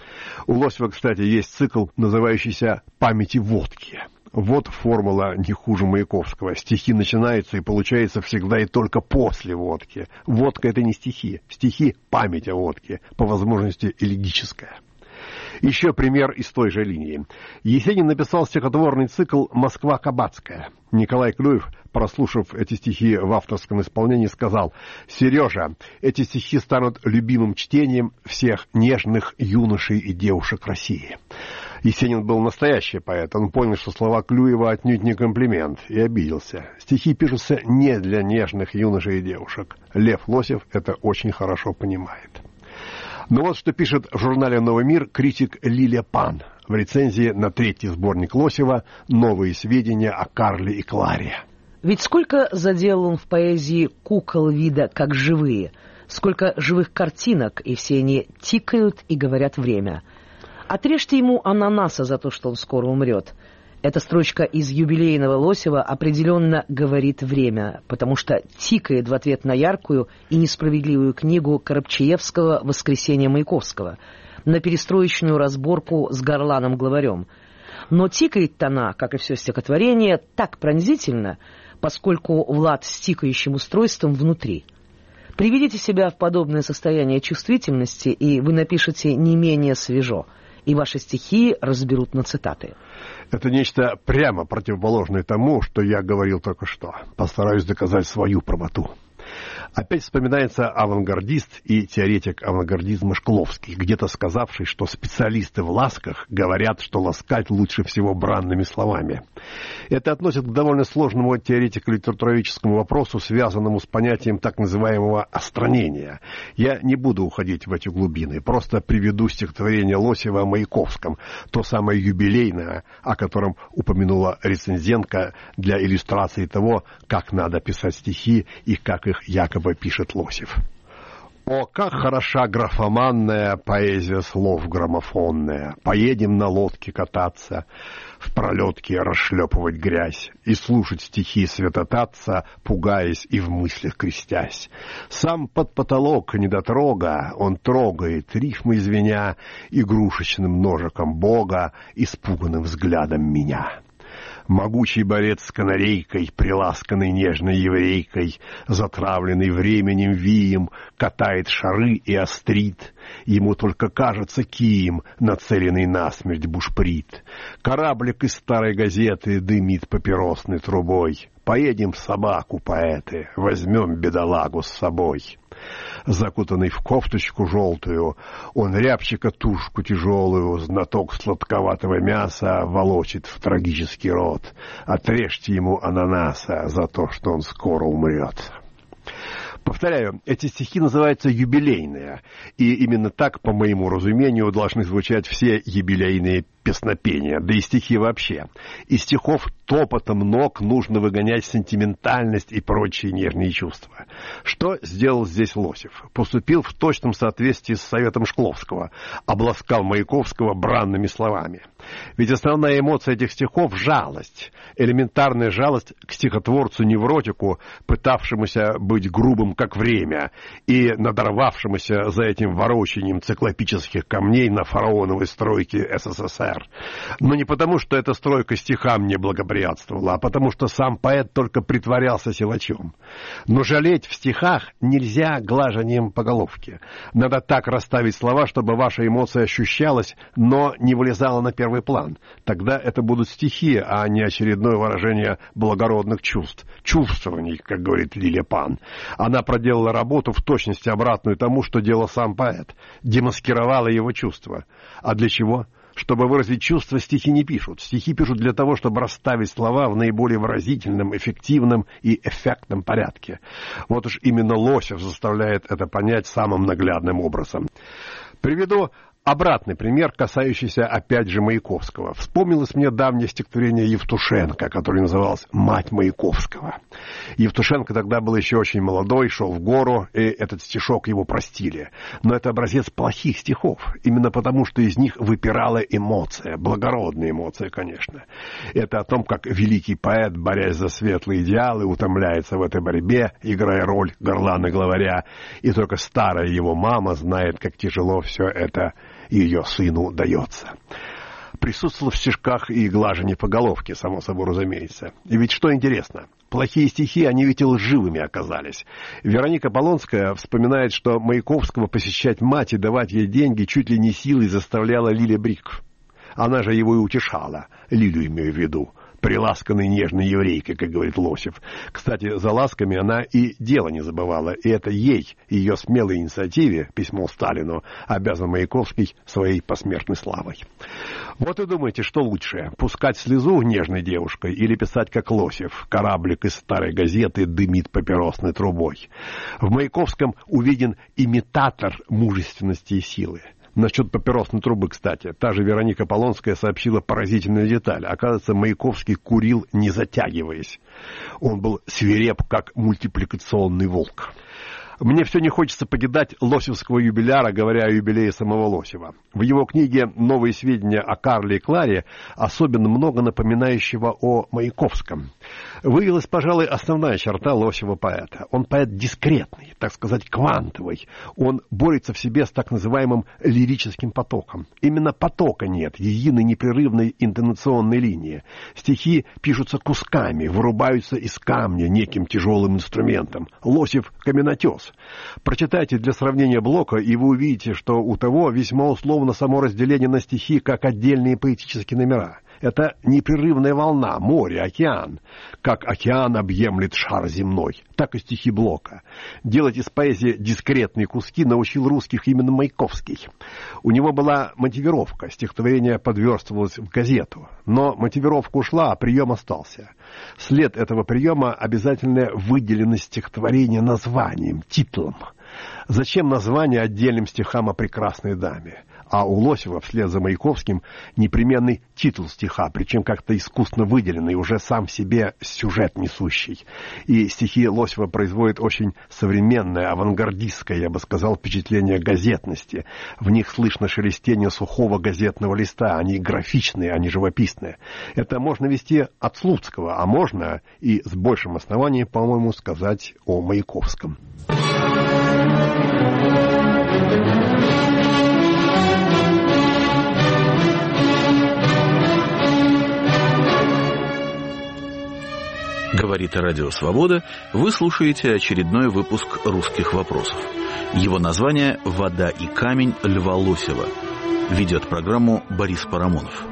Speaker 19: У Лосева, кстати, есть цикл, называющийся «Памяти водки». Вот формула не хуже Маяковского. Стихи начинаются и получаются всегда и только после водки. Водка — это не стихи. Стихи — память о водке, по возможности элегическая. Еще пример из той же линии. Есенин написал стихотворный цикл «Москва кабацкая». Николай Клюев, прослушав эти стихи в авторском исполнении, сказал: «Сережа, эти стихи станут любимым чтением всех нежных юношей и девушек России». Есенин был настоящий поэт. Он понял, что слова Клюева отнюдь не комплимент, и обиделся. Стихи пишутся не для нежных юношей и девушек. Лев Лосев это очень хорошо понимает. Но вот что пишет в журнале «Новый мир» критик Лилия Пан в рецензии на 3-й сборник Лосева «Новые сведения о Карле и Кларе».
Speaker 20: Ведь сколько заделал он в поэзии кукол вида как живые, сколько живых картинок, и все они тикают и говорят время. Отрежьте ему ананаса за то, что он скоро умрет. Эта строчка из юбилейного Лосева определенно говорит время, потому что тикает в ответ на яркую и несправедливую книгу Коробчаевского «Воскресенье Маяковского», на перестроечную разборку с горланом-главарем. Но тикает она, как и все стихотворение, так пронзительно, поскольку Влад с тикающим устройством внутри. Приведите себя в подобное состояние чувствительности, и вы напишете не менее свежо. и ваши стихи разберут на цитаты.
Speaker 19: Это нечто прямо противоположное тому, что я говорил только что. Постараюсь доказать свою правоту. Опять вспоминается авангардист и теоретик авангардизма Шкловский, где-то сказавший, что специалисты в ласках говорят, что ласкать лучше всего бранными словами. Это относит к довольно сложному теоретико-литературоведческому вопросу, связанному с понятием так называемого остранения. Я не буду уходить в эти глубины, просто приведу стихотворение Лосева о Маяковском, то самое юбилейное, о котором упомянула рецензентка для иллюстрации того, как надо писать стихи и как их якобы пишет Лосев. О, как хороша графоманная поэзия слов граммофонная! Поедем на лодке кататься, в пролетке расшлепывать грязь и слушать стихи святотатца, пугаясь и в мыслях крестясь. Сам под потолок недотрога он трогает, рифмы звеня, игрушечным ножиком Бога, испуганным взглядом меня. Могучий борец с канарейкой, приласканный нежной еврейкой, затравленный временем вием, катает шары и острит. Ему только кажется кием, нацеленный насмерть бушприт. Кораблик из старой газеты дымит папиросной трубой. Поедем в собаку, поэты, возьмем бедолагу с собой. Закутанный в кофточку желтую, он рябчика тушку тяжелую, знаток сладковатого мяса, волочит в трагический рот. Отрежьте ему ананаса за то, что он скоро умрет. Повторяю, эти стихи называются юбилейные, и именно так, по моему разумению, должны звучать все юбилейные песнопения, да и стихи вообще. Из стихов топотом ног нужно выгонять сентиментальность и прочие нежные чувства. Что сделал здесь Лосев? Поступил в точном соответствии с советом Шкловского, обласкал Маяковского бранными словами. Ведь основная эмоция этих стихов — жалость, элементарная жалость к стихотворцу-невротику, пытавшемуся быть грубым как время и надорвавшемуся за этим ворочанием циклопических камней на фараоновой стройке СССР. Но не потому, что эта стройка стихам не благоприятствовала, а потому, что сам поэт только притворялся силачом. Но жалеть в стихах нельзя глажением по головке. Надо так расставить слова, чтобы ваша эмоция ощущалась, но не вылезала на первый план. Тогда это будут стихи, а не очередное выражение благородных чувств. Чувствований, как говорит Лиля Пан. Она проделала работу в точности обратную тому, что делал сам поэт. Демаскировала его чувства. А для чего? Чтобы выразить чувства, стихи не пишут. Стихи пишут для того, чтобы расставить слова в наиболее выразительном, эффективном и эффектном порядке. Вот уж именно Лосев заставляет это понять самым наглядным образом. Приведу обратный пример, касающийся опять же Маяковского. Вспомнилось мне давнее стихотворение Евтушенко, которое называлось «Мать Маяковского». Евтушенко тогда был еще очень молодой, шел в гору, и этот стишок его простили. Но это образец плохих стихов, именно потому, что из них выпирала эмоция, благородная эмоция, конечно. Это о том, как великий поэт, борясь за светлые идеалы, утомляется в этой борьбе, играя роль горлана-главаря, и только старая его мама знает, как тяжело все это ее сыну дается. Присутствовало в стишках и глажение по головке, само собой разумеется. И ведь что интересно, плохие стихи, они ведь и лживыми оказались. Вероника Полонская вспоминает, что Маяковского посещать мать и давать ей деньги чуть ли не силой заставляла Лиля Брик. Она же его и утешала, Лилю имею в виду, приласканной нежной еврейкой, как говорит Лосев. Кстати, за ласками она и дело не забывала, и это ей, ее смелой инициативе, письмо Сталину, обязан Маяковский своей посмертной славой. Вот и думаете, что лучше, пускать слезу нежной девушкой или писать как Лосев, кораблик из старой газеты дымит папиросной трубой. В Маяковском увиден имитатор мужественности и силы. Насчет папиросной трубы, кстати, та же Вероника Полонская сообщила поразительную деталь. Оказывается, Маяковский курил, не затягиваясь. Он был свиреп, как мультипликационный волк. Мне все не хочется покидать лосевского юбиляра, говоря о юбилее самого Лосева. В его книге «Новые сведения о Карле и Кларе» особенно много напоминающего о Маяковском. Выявилась, пожалуй, основная черта Лосева поэта. Он поэт дискретный, так сказать, квантовый. Он борется в себе с так называемым лирическим потоком. Именно потока нет, единой непрерывной интонационной линии. Стихи пишутся кусками, вырубаются из камня неким тяжелым инструментом. Лосев — каменотес. Прочитайте для сравнения Блока, и вы увидите, что у того весьма условно само разделение на стихи как отдельные поэтические номера. Это непрерывная волна, море, океан. Как океан объемлет шар земной, так и стихи Блока. Делать из поэзии дискретные куски научил русских именно Маяковский. У него была мотивировка, стихотворение подверстывалось в газету. Но мотивировка ушла, а прием остался. След этого приема — обязательная выделенность стихотворения названием, титлом. Зачем название отдельным стихам о прекрасной даме? А у Лосева вслед за Маяковским непременный титул стиха, причем как-то искусно выделенный, уже сам в себе сюжет несущий. И стихи Лосева производят очень современное, авангардистское, я бы сказал, впечатление газетности. В них слышно шелестение сухого газетного листа, они графичные, они живописные. Это можно вести от Слуцкого, а можно и с большим основанием, по-моему, сказать о Маяковском.
Speaker 1: Говорит Радио Свобода, вы слушаете очередной выпуск «Русских вопросов». Его название «Вода и камень» Льва Лосева. Ведет программу Борис Парамонов.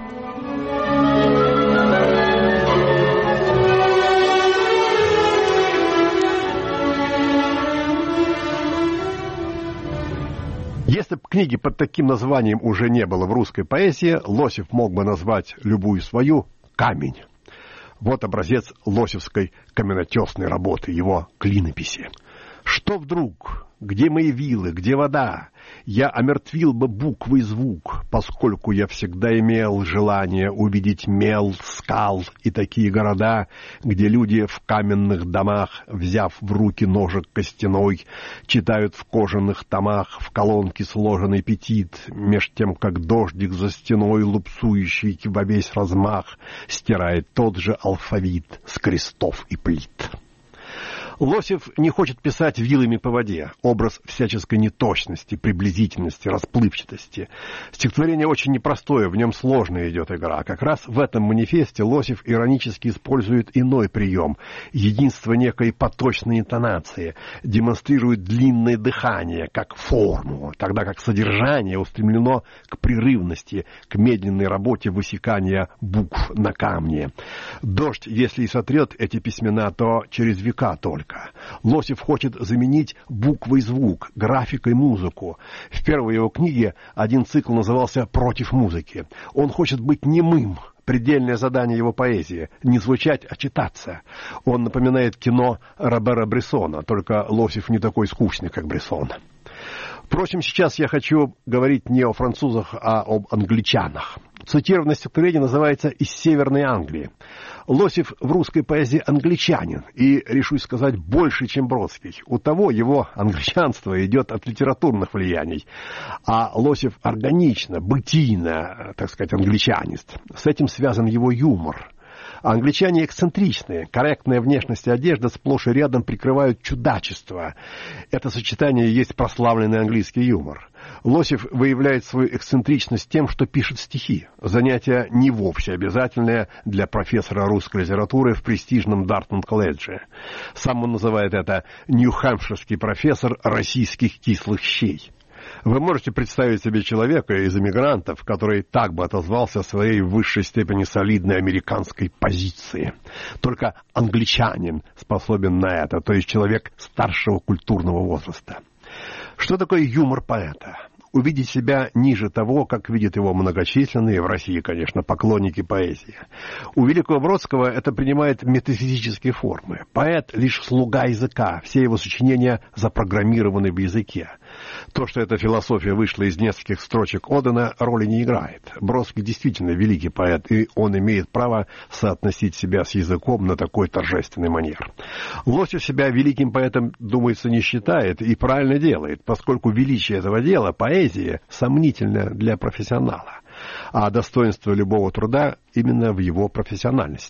Speaker 19: Если бы книги под таким названием уже не было в русской поэзии, Лосев мог бы назвать любую свою «Камень». Вот образец лосевской каменотесной работы, его клинописи. Что вдруг? Где мои вилы? Где вода? Я омертвил бы буквы и звук, поскольку я всегда имел желание увидеть мел, скал и такие города, где люди в каменных домах, взяв в руки ножик костяной, читают в кожаных томах в колонке сложенный петит, меж тем, как дождик за стеной, лупцующий во весь размах, стирает тот же алфавит с крестов и плит. Лосев не хочет писать вилами по воде, образ всяческой неточности, приблизительности, расплывчатости. Стихотворение очень непростое, в нем сложная идет игра. Как раз в этом манифесте Лосев иронически использует иной прием — единство некой поточной интонации, демонстрирует длинное дыхание как форму, тогда как содержание устремлено к прерывности, к медленной работе высекания букв на камне. Дождь, если и сотрет эти письмена, то через века только. Лосев хочет заменить буквой звук, графикой музыку. В первой его книге один цикл назывался «Против музыки». Он хочет быть немым. Предельное задание его поэзии — не звучать, а читаться. Он напоминает кино Робера Брессона, только Лосев не такой скучный, как Брессон. Впрочем, сейчас я хочу говорить не о французах, а об англичанах. Цитированное стихотворение называется «Из Северной Англии». Лосев в русской поэзии англичанин, и, решусь сказать, больше, чем Бродский. У того его англичанство идет от литературных влияний, а Лосев органично, бытийно, так сказать, англичанист. С этим связан его юмор. Англичане эксцентричные, корректная внешность и одежда сплошь и рядом прикрывают чудачество. Это сочетание есть прославленный английский юмор. Лосев выявляет свою эксцентричность тем, что пишет стихи. Занятие не вовсе обязательное для профессора русской литературы в престижном Дартмут-колледже. Сам он называет это «нью-хэмпширский профессор российских кислых щей». Вы можете представить себе человека из эмигрантов, который так бы отозвался о своей в высшей степени солидной американской позиции. Только англичанин способен на это, то есть человек старшего культурного возраста. Что такое юмор поэта? Увидеть себя ниже того, как видят его многочисленные, в России, конечно, поклонники поэзии. У великого Бродского это принимает метафизические формы. Поэт — лишь слуга языка, все его сочинения запрограммированы в языке. То, что эта философия вышла из нескольких строчек Одена, роли не играет. Бродский действительно великий поэт, и он имеет право соотносить себя с языком на такой торжественный манер. Лосев себя великим поэтом, думается, не считает и правильно делает, поскольку величие этого дела, поэзия, сомнительно для профессионала, а достоинство любого труда именно в его профессиональности.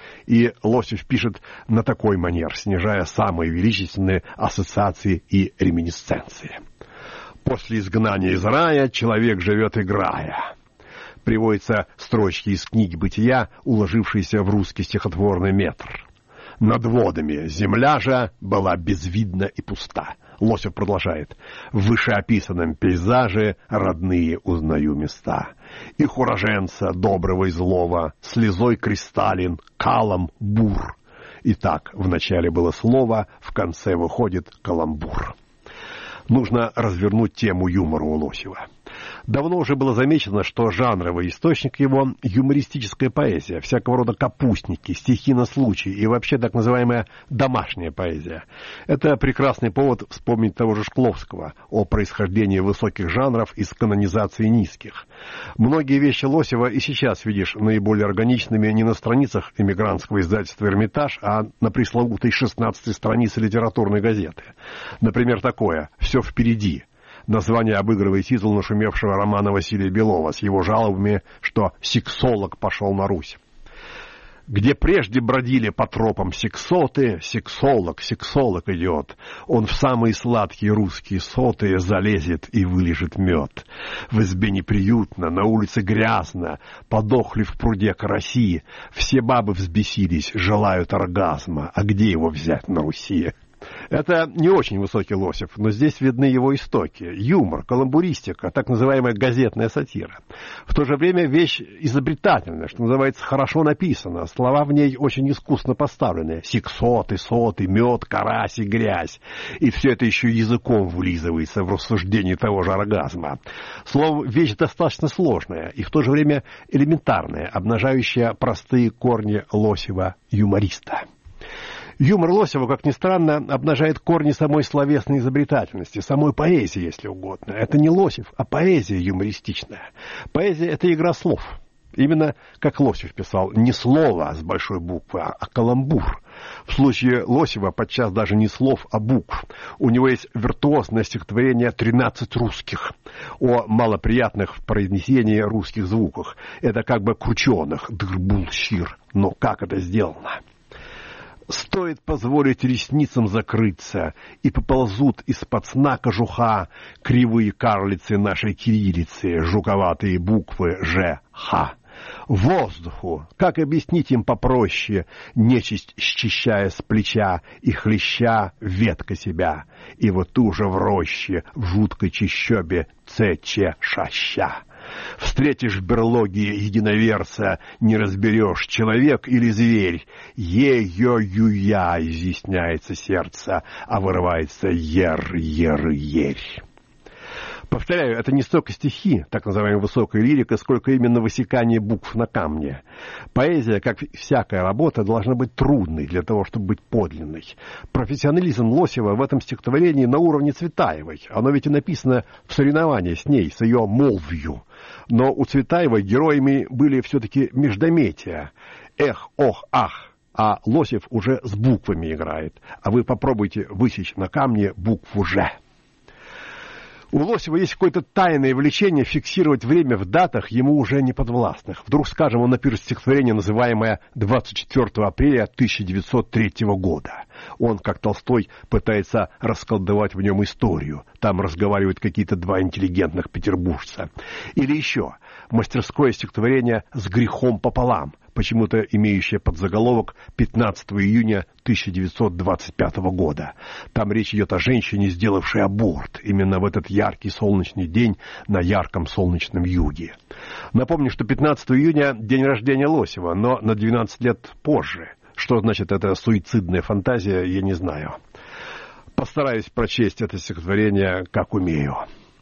Speaker 19: И Лосев пишет на такой манер, снижая самые величественные ассоциации и реминисценции. «После изгнания из рая человек живет играя». Приводятся строчки из книги «Бытия», уложившиеся в русский стихотворный метр. «Над водами земля же была безвидна и пуста». Лосев продолжает: «В вышеописанном пейзаже родные узнаю места. Их уроженца, доброго и злого, слезой кристаллин, калом бур». Итак, в начале было слово, в конце выходит каламбур. Нужно развернуть тему юмора у Лосева. Давно уже было замечено, что жанровый источник его — юмористическая поэзия, всякого рода капустники, стихи на случай и вообще так называемая домашняя поэзия. Это прекрасный повод вспомнить того же Шкловского о происхождении высоких жанров из канонизации низких. Многие вещи Лосева и сейчас видишь наиболее органичными не на страницах эмигрантского издательства «Эрмитаж», а на пресловутой 16-й странице литературной газеты. Например, такое «Все впереди». Название обыгрывает титул нашумевшего романа Василия Белова с его жалобами, что сексолог пошел на Русь. Где прежде бродили по тропам сексоты, сексолог идет. Он в самые сладкие русские соты залезет и вылежит мед. В избе неприютно, на улице грязно, подохли в пруде караси. Все бабы взбесились, желают оргазма. А где его взять на Руси? Это не очень высокий Лосев, но здесь видны его истоки. Юмор, каламбуристика, так называемая газетная сатира. В то же время вещь изобретательная, что называется, хорошо написана. Слова в ней очень искусно поставлены. Сексоты, соты, мед, карась и грязь. И все это еще языком вылизывается в рассуждении того же оргазма. Слово вещь достаточно сложная и в то же время элементарная, обнажающая простые корни Лосева юмориста. Юмор Лосева, как ни странно, обнажает корни самой словесной изобретательности, самой поэзии, если угодно. Это не Лосев, а поэзия юмористичная. Поэзия — это игра слов. Именно как Лосев писал, не слово с большой буквы, а каламбур. В случае Лосева подчас даже не слов, а букв. У него есть виртуозное стихотворение «13 русских» о малоприятных в произнесении русских звуках. Это как бы крученых, дыр-бул-щир. Но как это сделано? Стоит позволить ресницам закрыться, и поползут из-под сна кожуха кривые карлицы нашей кириллицы, жуковатые буквы «Ж-Х». Воздуху, как объяснить им попроще, нечисть счищая с плеча и хлеща ветка себя, и вот уже в роще, в жуткой чащобе цече-шаща. Встретишь в берлоге единоверца, не разберешь, человек или зверь. Е-ё-ю-я изъясняется сердце, а вырывается ер-ер-ерь. Повторяю, это не столько стихи, так называемая высокая лирика, сколько именно высекание букв на камне. Поэзия, как всякая работа, должна быть трудной для того, чтобы быть подлинной. Профессионализм Лосева в этом стихотворении на уровне Цветаевой. Оно ведь и написано в соревновании с ней, с ее молвью. Но у Цветаевой героями были все-таки междометия. Эх, ох, ах. А Лосев уже с буквами играет. А вы попробуйте высечь на камне букву «Ж». У Лосева есть какое-то тайное влечение фиксировать время в датах ему уже не подвластных. Вдруг, скажем, он напишет стихотворение, называемое 24 апреля 1903 года. Он, как Толстой, пытается расколдовать в нем историю. Там разговаривают какие-то два интеллигентных петербуржца. Или еще мастерское стихотворение «С грехом пополам», почему-то имеющее подзаголовок 15 июня 1925 года. Там речь идет о женщине, сделавшей аборт именно в этот яркий солнечный день на ярком солнечном юге. Напомню, что 15 июня день рождения Лосева, но на 12 лет позже. Что значит эта суицидная фантазия, я не знаю. Постараюсь прочесть это стихотворение, как умею.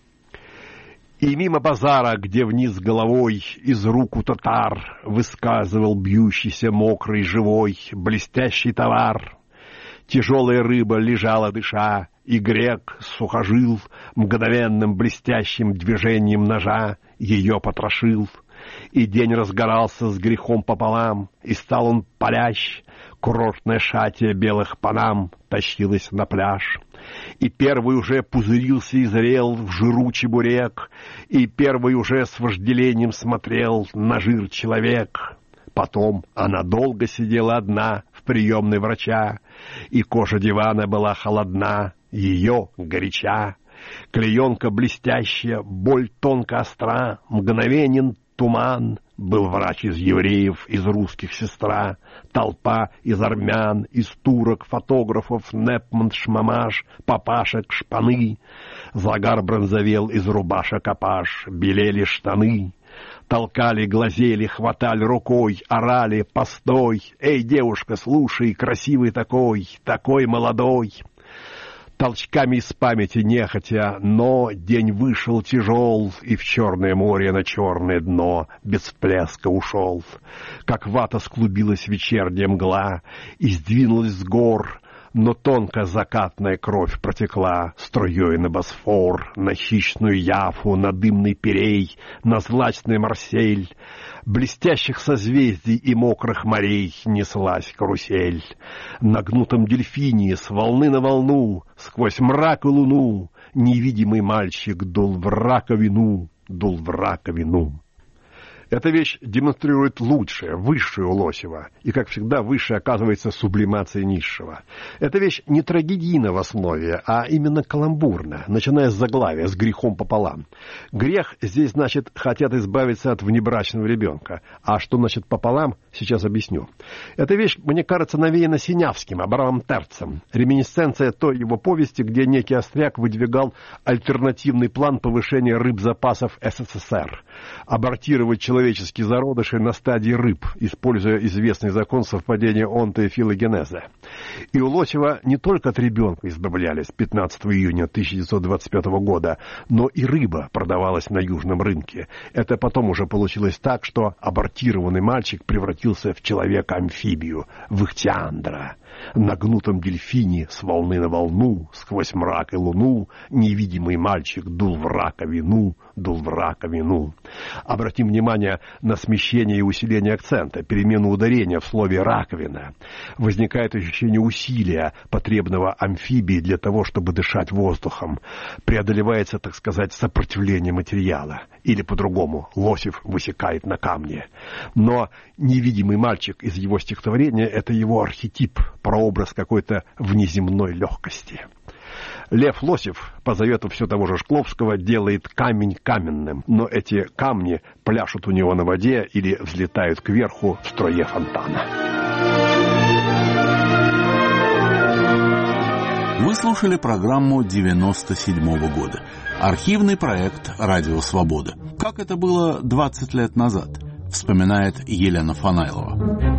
Speaker 19: И мимо базара, где вниз головой из рук у татар высказывал бьющийся мокрый живой блестящий товар, тяжелая рыба лежала дыша, и грек сухожил мгновенным блестящим движением ножа ее потрошил. И день разгорался с грехом пополам, и стал он палящ, курортное шатие белых панам тащилось на пляж. И первый уже пузырился и зрел в жиру чебурек, и первый уже с вожделением смотрел на жир человек. Потом она долго сидела одна в приемной врача, и кожа дивана была холодна, ее горяча. Клеенка блестящая, боль тонко остра, мгновенен туман. Был врач из евреев, из русских сестра, толпа из армян, из турок, фотографов, Непман, Шмамаш, папашек, шпаны. Загар бронзовел из рубашек апаш, белели штаны. Толкали, глазели, хватали рукой, орали: «Постой! Эй, девушка, слушай, красивый такой, такой молодой!» Толчками из памяти нехотя, но день вышел тяжел, и в черное море на черное дно без всплеска ушел. Как вата склубилась вечерняя мгла и сдвинулась с гор, но тонко закатная кровь протекла струей на Босфор, на хищную Яфу, на дымный Пирей, на злачный Марсель. Блестящих созвездий и мокрых морей неслась карусель. На гнутом дельфине с волны на волну, сквозь мрак и луну, невидимый мальчик дул в раковину, дул в раковину. Эта вещь демонстрирует лучшее, высшее у Лосева, и, как всегда, высшее оказывается сублимацией низшего. Эта вещь не трагедийна в основе, а именно каламбурна, начиная с заглавия, с грехом пополам. Грех здесь, значит, хотят избавиться от внебрачного ребенка. А что значит пополам, сейчас объясню. Эта вещь, мне кажется, навеяна Синявским, Абрамом Терцем. Реминисценция той его повести, где некий Остряк выдвигал альтернативный план повышения рыбзапасов СССР. Абортировать человеческие зародыши на стадии рыб, используя известный закон совпадения онто и филогенеза. И у Лосева не только от ребенка избавлялись 15 июня 1925 года, но и рыба продавалась на южном рынке. Это потом уже получилось так, что абортированный мальчик превратился в человека-амфибию, в ихтиандра. На гнутом дельфине с волны на волну, сквозь мрак и луну, невидимый мальчик дул в раковину, дул в раковину. Обратим внимание на смещение и усиление акцента, перемену ударения в слове «раковина». Возникает ощущение усилия, потребного амфибии для того, чтобы дышать воздухом. Преодолевается, так сказать, сопротивление материала. Или по-другому, Лосев высекает на камне. Но невидимый мальчик из его стихотворения — это его архетип, прообраз какой-то внеземной легкости. Лев Лосев, по завету все того же Шкловского, делает камень каменным, но эти камни пляшут у него на воде или взлетают кверху в струе фонтана.
Speaker 1: Вы слушали программу 97-го года. Архивный проект «Радио Свобода». Как это было 20 лет назад, вспоминает Елена Фанайлова.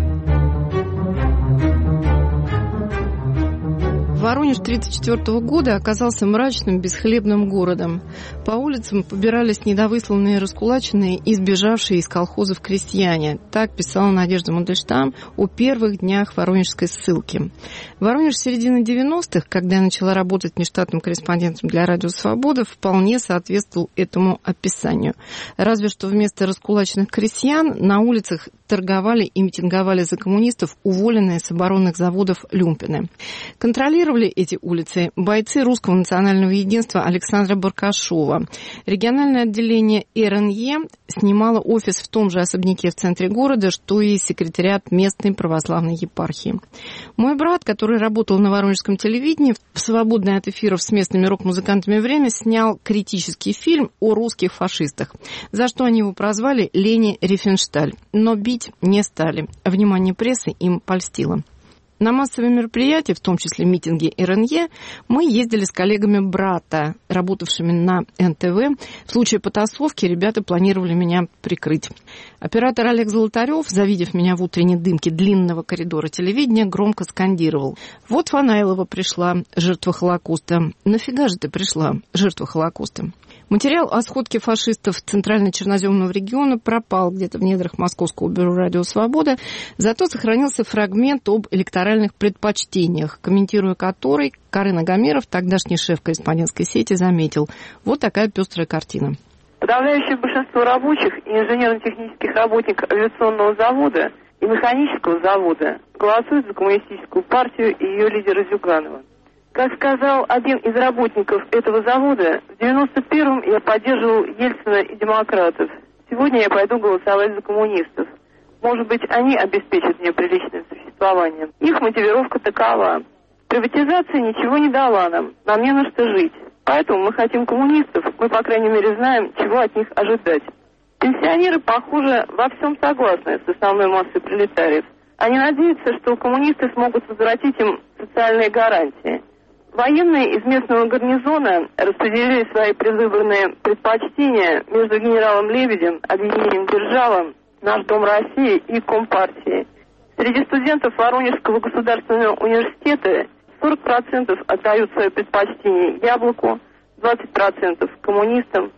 Speaker 21: Воронеж 1934 года оказался мрачным, бесхлебным городом. По улицам побирались недовысланные, раскулаченные и сбежавшие из колхозов крестьяне. Так писала Надежда Мандельштам о первых днях воронежской ссылки. Воронеж середины 90-х, когда я начала работать внештатным корреспондентом для «Радио Свобода», вполне соответствовал этому описанию. Разве что вместо раскулаченных крестьян на улицах торговали и митинговали за коммунистов уволенные с оборонных заводов люмпины. Контролировали эти улицы бойцы Русского национального единства Александра Баркашова. Региональное отделение РНЕ снимало офис в том же особняке в центре города, что и секретариат местной православной епархии. Мой брат, который работал на воронежском телевидении, в свободное от эфиров с местными рок-музыкантами время снял критический фильм о русских фашистах, за что они его прозвали Лени Рифеншталь. Но бить не стали. Внимание прессы им польстило. На массовые мероприятия, в том числе митинги РНЕ, мы ездили с коллегами брата, работавшими на НТВ. В случае потасовки ребята планировали меня прикрыть. Оператор Олег Золотарев, завидев меня в утренней дымке длинного коридора телевидения, громко скандировал: «Вот Фанайлова пришла, жертва Холокоста. Нафига же ты пришла, жертва Холокоста?» Материал о сходке фашистов Центрально-Черноземного региона пропал где-то в недрах Московского бюро «Радио Свобода», зато сохранился фрагмент об электоральных предпочтениях, комментируя который, Карын Агамиров, тогдашний шеф корреспондентской сети, заметил: вот такая пестрая картина.
Speaker 10: Подавляющее большинство рабочих и инженерно-технических работников авиационного завода и механического завода голосуют за коммунистическую партию и ее лидера Зюганова. Как сказал один из работников этого завода, в 91-м я поддерживал Ельцина и демократов. Сегодня я пойду голосовать за коммунистов.
Speaker 6: Может быть, они обеспечат мне приличное существование. Их мотивировка такова. Приватизация ничего не дала нам. Нам не на что жить. Поэтому мы хотим коммунистов. Мы, по крайней мере, знаем, чего от них ожидать. Пенсионеры, похоже, во всем согласны с основной массой пролетариев. Они надеются, что коммунисты смогут возвратить им социальные гарантии. Военные из местного гарнизона распределили свои предвыборные предпочтения между генералом Лебедем, объединением «Держава», «Наш Дом России» и Компартией. Среди студентов Воронежского государственного университета 40% отдают свое предпочтение «Яблоку», 20% коммунистам,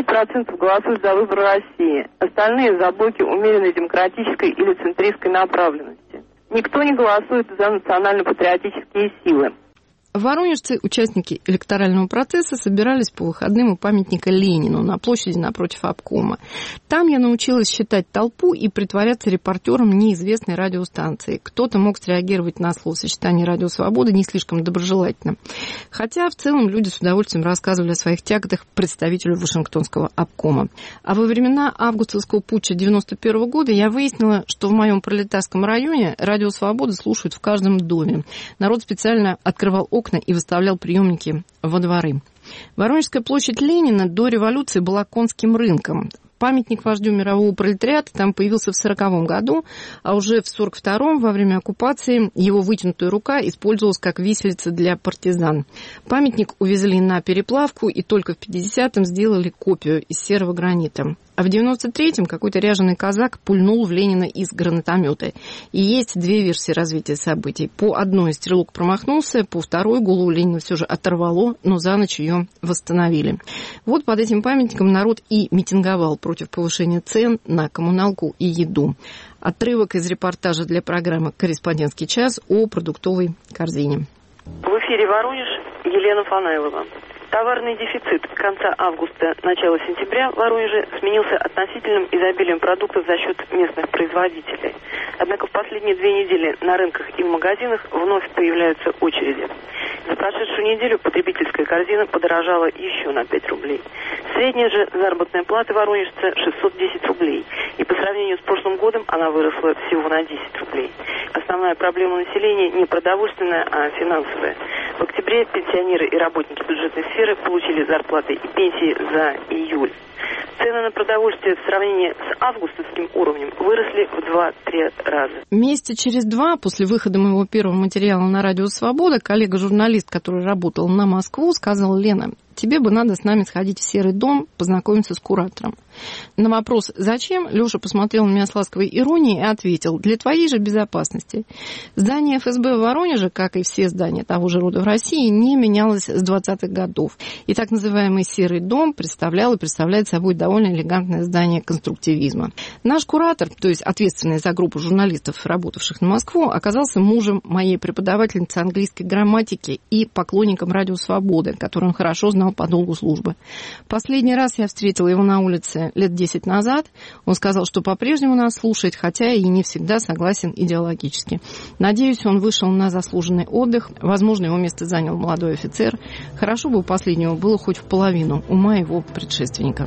Speaker 6: 5% голосуют за выбор России, остальные за блоки умеренной демократической или центристской направленности. Никто не голосует за национально-патриотические силы.
Speaker 21: Воронежцы, участники электорального процесса, собирались по выходным у памятника Ленину на площади напротив обкома. Там я научилась считать толпу и притворяться репортером неизвестной радиостанции. Кто-то мог среагировать на словосочетание «Радио Свобода» не слишком доброжелательно. Хотя в целом люди с удовольствием рассказывали о своих тяготах представителю Вашингтонского обкома. А во времена августовского путча 1991 года я выяснила, что в моем пролетарском районе «Радио Свобода» слушают в каждом доме. Народ специально открывал окна и выставлял приемники во дворы. Воронежская площадь Ленина до революции была конским рынком. Памятник вождю мирового пролетариата там появился в 1940 году, а уже в 1942 во время оккупации его вытянутая рука использовалась как виселица для партизан. Памятник увезли на переплавку и только в 1950-м сделали копию из серого гранита. А в 1993-м какой-то ряженый казак пульнул в Ленина из гранатомета. И есть две версии развития событий. По одной стрелок промахнулся, по второй голову Ленина все же оторвало, но за ночь ее восстановили. Вот под этим памятником народ и митинговал против повышения цен на коммуналку и еду. Отрывок из репортажа для программы «Корреспондентский час» о продуктовой корзине.
Speaker 4: В эфире Воронеж, Елена Фанайлова. Товарный дефицит конца августа, начала сентября в Воронеже сменился относительным изобилием продуктов за счет местных производителей. Однако в последние 2 недели на рынках и в магазинах вновь появляются очереди. За прошедшую неделю потребительская корзина подорожала еще на 5 рублей. Средняя же заработная плата воронежца 610 рублей. И по сравнению с прошлым годом она выросла всего на 10 рублей. Основная проблема населения не продовольственная, а финансовая. В октябре пенсионеры и работники бюджетной сферы получили зарплаты и пенсии за июль. Цены на продовольствие в сравнении с августовским уровнем выросли в 2-3 раза.
Speaker 21: Месяца через 2 после выхода моего первого материала на «Радио Свобода» коллега-журналист, который работал на Москву, сказал: «Лена, тебе бы надо с нами сходить в Серый дом, познакомиться с куратором». На вопрос «Зачем?» Леша посмотрел на меня с ласковой иронией и ответил: «Для твоей же безопасности». Здание ФСБ в Воронеже, как и все здания того же рода в России, не менялось с 20-х годов. И так называемый Серый дом представлял и представляет собой довольно элегантное здание конструктивизма. Наш куратор, то есть ответственный за группу журналистов, работавших на Москву, оказался мужем моей преподавательницы английской грамматики и поклонником «Радио Свободы», который он хорошо знал по долгу службы. Последний раз я встретила его на улице лет 10 назад. Он сказал, что по-прежнему нас слушает, хотя и не всегда согласен идеологически. Надеюсь, он вышел на заслуженный отдых. Возможно, его место занял молодой офицер. Хорошо бы у последнего было хоть в половину ума его предшественника.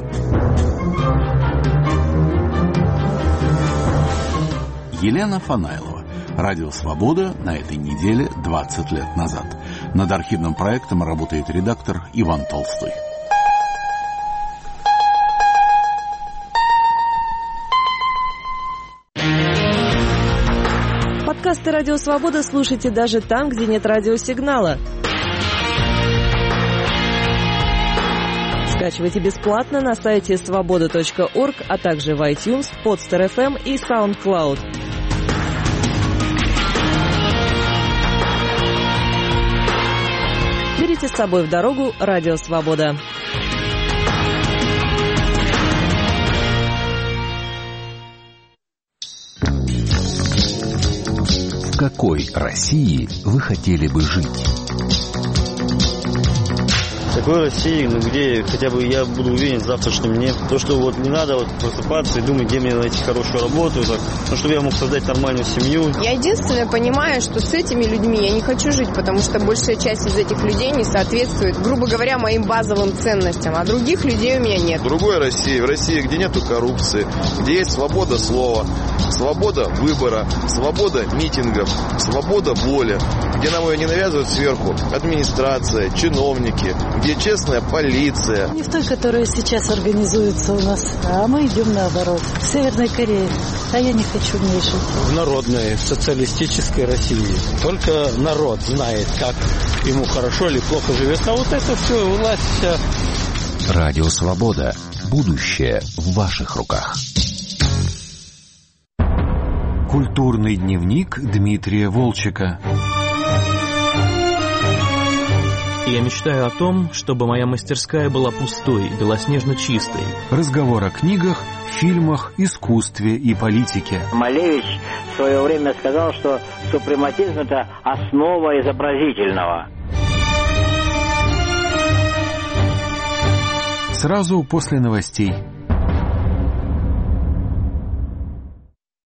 Speaker 1: Елена Фанайлова. «Радио Свобода» на этой неделе 20 лет назад. Над архивным проектом работает редактор Иван Толстой.
Speaker 22: Подкасты «Радио Свобода» слушайте даже там, где нет радиосигнала. Скачивайте бесплатно на сайте svoboda.org, а также в iTunes, Podster.fm и SoundCloud. Берите с собой в дорогу «Радио Свобода».
Speaker 23: В какой России вы хотели бы жить?
Speaker 5: Такой России, где хотя бы я буду уверен в завтрашнем дне. То, что вот не надо вот просыпаться и думать, где мне найти хорошую работу, так, чтобы я мог создать нормальную семью.
Speaker 7: Я единственное понимаю, что с этими людьми я не хочу жить, потому что большая часть из этих людей не соответствует, грубо говоря, моим базовым ценностям, а других людей у меня нет.
Speaker 23: В другой России, в России, где нету коррупции, где есть свобода слова, свобода выбора, свобода митингов, свобода воли, где нам ее не навязывают сверху администрация, чиновники, где честная полиция.
Speaker 24: Не в той, которая сейчас организуется у нас, а мы идем наоборот. В Северной Корее. А я не хочу в ней жить.
Speaker 25: В народной социалистической России. Только народ знает, как ему хорошо или плохо живется. А вот это все, власть вся.
Speaker 26: Радио Свобода. Будущее в ваших руках.
Speaker 27: Культурный дневник Дмитрия Волчека.
Speaker 28: Я мечтаю о том, чтобы моя мастерская была пустой, белоснежно чистой.
Speaker 27: Разговор о книгах, фильмах, искусстве и политике.
Speaker 29: Малевич в свое время сказал, что супрематизм – это основа изобразительного.
Speaker 27: Сразу после новостей.